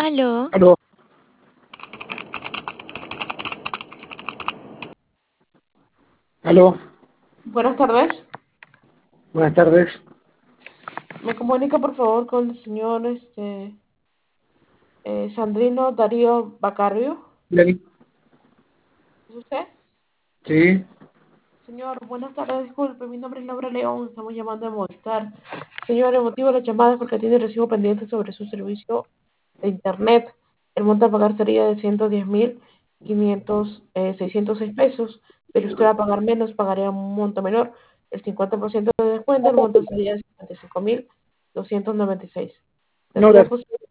Aló, Aló, aló, Buenas tardes. buenas tardes. Me comunica por favor con el señor Sandrino Darío Bacario. Bien, ¿Es usted? sí, Señor, buenas tardes. Disculpe, mi nombre es Laura León. Estamos llamando de Movistar. Señor, el motivo de la llamada es porque tiene recibo pendiente sobre su servicio de internet. El monto a pagar sería de 110.500, 606 pero usted va a pagar menos, pagaría un monto menor. El 50% de descuento, el monto sería de 55.296. no, ¿Tendría gracias. posibilidad?